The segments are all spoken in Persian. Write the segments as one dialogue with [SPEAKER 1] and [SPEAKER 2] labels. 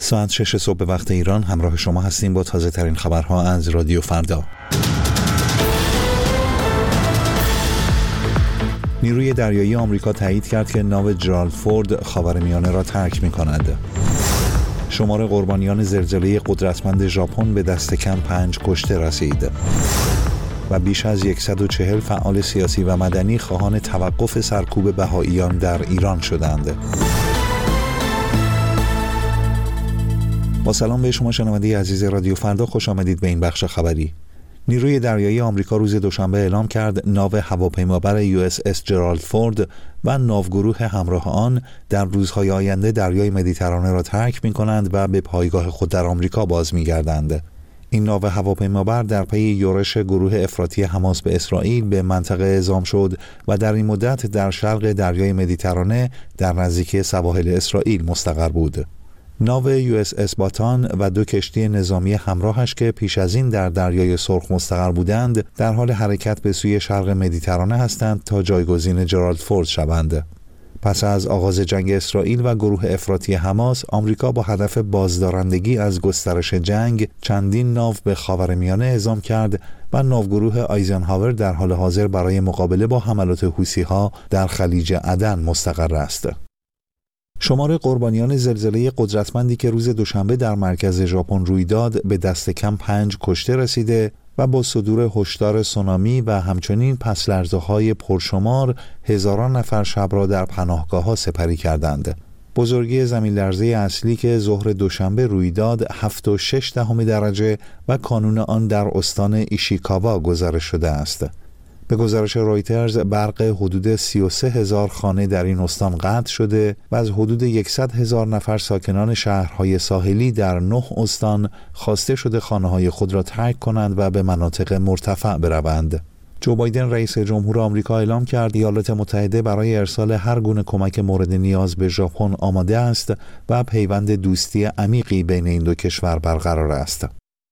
[SPEAKER 1] ساعت 6 صبح به وقت ایران همراه شما هستیم با تازه ترین خبرها از رادیو فردا. نیروی دریایی آمریکا تایید کرد که ناو جرالد فورد خاورمیانه را ترک می‌کند. شمار قربانیان زلزله قدرتمند ژاپن به دست کم 5 کشته رسید. و بیش از 140 فعال سیاسی و مدنی خواهان توقف سرکوب بهائیان در ایران شدند. با سلام به شما شنونده عزیز رادیو فردا، خوش آمدید به این بخش خبری. نیروی دریایی آمریکا روز دوشنبه اعلام کرد ناو هواپیمابر USS جرالد فورد و ناوگروه همراه آن در روزهای آینده دریای مدیترانه را ترک می‌کنند و به پایگاه خود در آمریکا باز می‌گردند. این ناو هواپیمابر در پی یورش گروه افراطی حماس به اسرائیل به منطقه اعزام شد و در این مدت در شرق دریای مدیترانه در نزدیکی سواحل اسرائیل مستقر بود. ناو USS باتان و 2 کشتی نظامی همراهش که پیش از این در دریای سرخ مستقر بودند در حال حرکت به سوی شرق مدیترانه هستند تا جایگزین جرالد فورد شوند. پس از آغاز جنگ اسرائیل و گروه افراطی حماس، آمریکا با هدف بازدارندگی از گسترش جنگ چندین ناو به خاورمیانه اعزام کرد و ناوگروه آیزنهاور در حال حاضر برای مقابله با حملات حوثی‌ها در خلیج عدن مستقر است. شمار قربانیان زلزله قدرتمندی که روز دوشنبه در مرکز ژاپن روی داد به دست کم 5 کشته رسیده و با صدور هشدار سونامی و همچنین پس‌لرزه‌های پرشمار هزاران نفر شب را در پناهگاه‌ها سپری کردند. بزرگی زمین لرزه اصلی که ظهر دوشنبه روی داد 7.6 درجه و کانون آن در استان ایشیکاوا گزارش شده است. به گزارش رویترز برق حدود 33,000 خانه در این استان قطع شده و از حدود 100,000 نفر ساکنان شهرهای ساحلی در 9 استان خواسته شده خانه‌های خود را ترک کنند و به مناطق مرتفع بروند. جو بایدن رئیس جمهور آمریکا اعلام کرد ایالات متحده برای ارسال هر گونه کمک مورد نیاز به ژاپن آماده است و پیوند دوستی عمیقی بین این دو کشور برقرار است.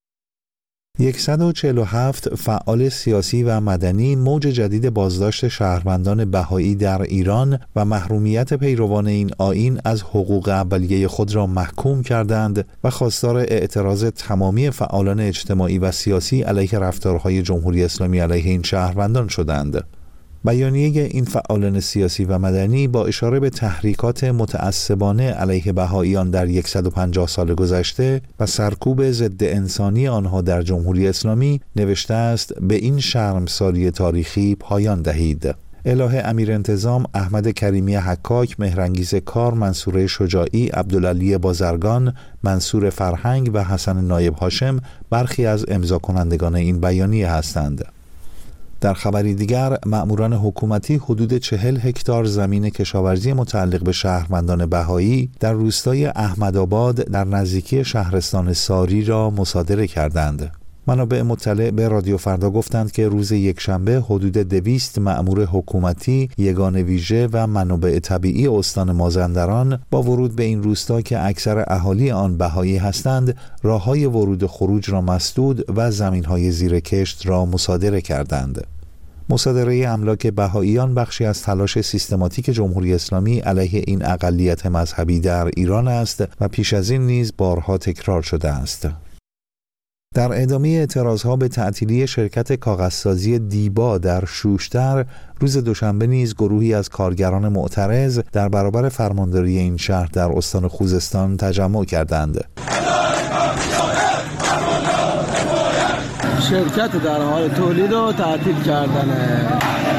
[SPEAKER 1] 147 فعال سیاسی و مدنی موج جدید بازداشت شهروندان بهایی در ایران و محرومیت پیروان این آیین از حقوق اولیه خود را محکوم کردند و خواستار اعتراض تمامی فعالان اجتماعی و سیاسی علیه رفتارهای جمهوری اسلامی علیه این شهروندان شدند. بیانیه این فعالان سیاسی و مدنی با اشاره به تحریکات متعصبانه علیه بهائیان در 150 سال گذشته و سرکوب ضد انسانی آنها در جمهوری اسلامی نوشته است به این شرمساری تاریخی پایان دهید. اله امیر انتظام، احمد کریمی حکاک، مهرانگیز کار، منصور شجاعی، عبدالعلی بازرگان، منصور فرهنگ و حسن نایب هاشم برخی از امضا کنندگان این بیانیه هستند. در خبری دیگر، مأموران حکومتی حدود 40 هکتار زمین کشاورزی متعلق به شهروندان بهایی در روستای احمدآباد در نزدیکی شهرستان ساری را مصادره کردند. منابع مطلع به رادیو فردا گفتند که روز یکشنبه حدود 200 مأمور حکومتی، یگان ویژه و منابع طبیعی استان مازندران با ورود به این روستا که اکثر اهالی آن بهایی هستند، راههای ورود خروج را مسدود و زمینهای زیر کشت را مصادره کردند. مصادره املاک بهائیان بخشی از تلاش سیستماتیک جمهوری اسلامی علیه این اقلیت مذهبی در ایران است و پیش از این نیز بارها تکرار شده است. در ادامه اعتراضها به تعطیلی شرکت کاغذسازی دیبا در شوشتر، روز دوشنبه نیز گروهی از کارگران معترض در برابر فرمانداری این شهر در استان خوزستان تجمع کردند.
[SPEAKER 2] شرکت در حال تولید و تعطیل کردن.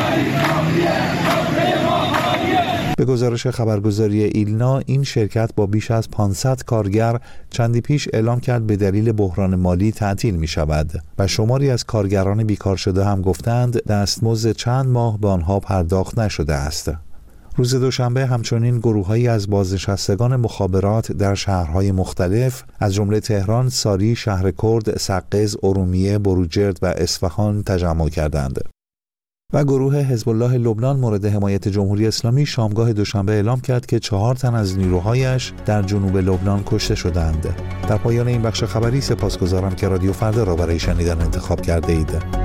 [SPEAKER 1] به گزارش خبرگزاری ایلنا، این شرکت با بیش از 500 کارگر چندی پیش اعلام کرد به دلیل بحران مالی تعطیل می شود و شماری از کارگران بیکار شده هم گفتند دستمزد چند ماه به آنها پرداخت نشده است. روز دوشنبه همچنین گروه‌هایی از بازنشستگان مخابرات در شهرهای مختلف از جمله تهران، ساری، شهر کرد، سقز، ارومیه، بروجرد و اصفهان تجمع کردند. و گروه حزب الله لبنان مورد حمایت جمهوری اسلامی شامگاه دوشنبه اعلام کرد که 4 تن از نیروهایش در جنوب لبنان کشته شدند. در پایان این بخش خبری سپاسگزارم که رادیو فردا را برای شنیدن انتخاب کرده اید.